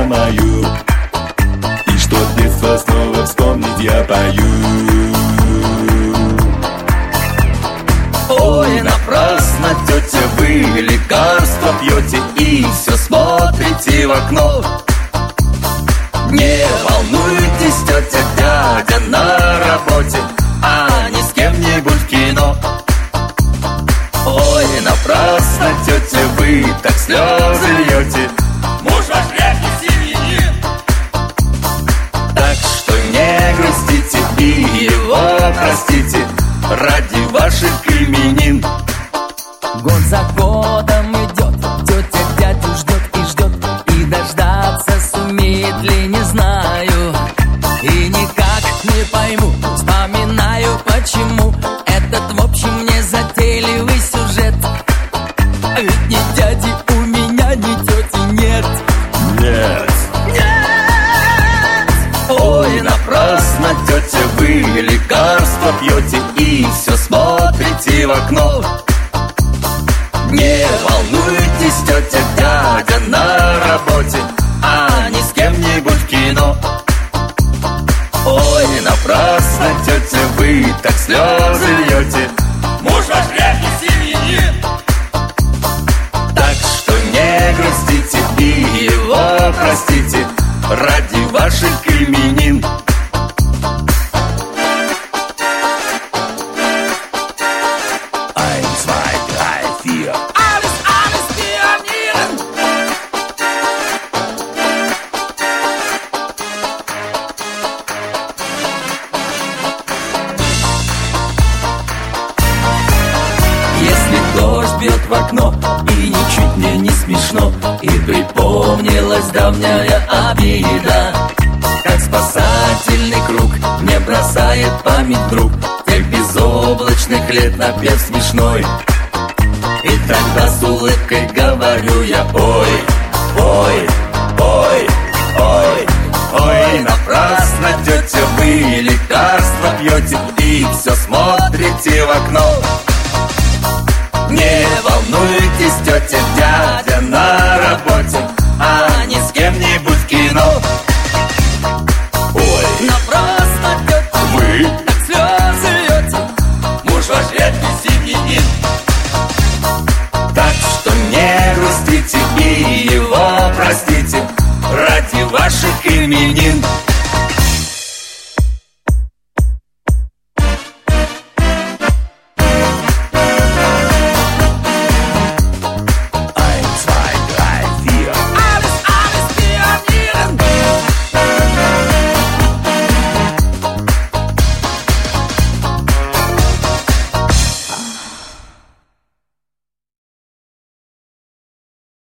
мою, и что детство снова вспомнить я пою. Ой, напрасно, тетя, вы лекарства пьете и все смотрите в окно. Не волнуйтесь, тетя, дядя на работе, а не с кем-нибудь в кино. Ой, напрасно, тетя, вы так слезы льете. Муж ваш крепкий семьянин. Так что не грустите и его простите ради ваших именин. Год за годом идет, тетя дядю ждет и ждет, и дождаться сумеет ли, не знаю. И никак не пойму, вспоминаю, почему этот, в общем, незатейливый сюжет. Ведь ни дяди у меня, ни тети нет. Нет. Нет! Ой, напрасно, тетя, вы лекарства пьете и все смотрите в окно. Не волнуйтесь, тетя, дядя на работе, а не с кем-нибудь в кино. Ой, напрасно, тетя, вы так слезы льете. Муж ваш крепкий семьянин. Так что не грустите и его простите ради ваших именин. Eins, zwei, drei, vier. Alles, alles pionieren! Если дождь бьет в окно и ничуть мне не смешно, и припомнилась давняя обида, как спасательный круг мне бросает память вдруг тех безоблачных лет напев смешной. И тогда с улыбкой говорю я: ой, ой, ой, ой, ой, напрасно, тетя, вы лекарства пьете и все смотрите в окно. Не волнуйтесь, тетя, дядя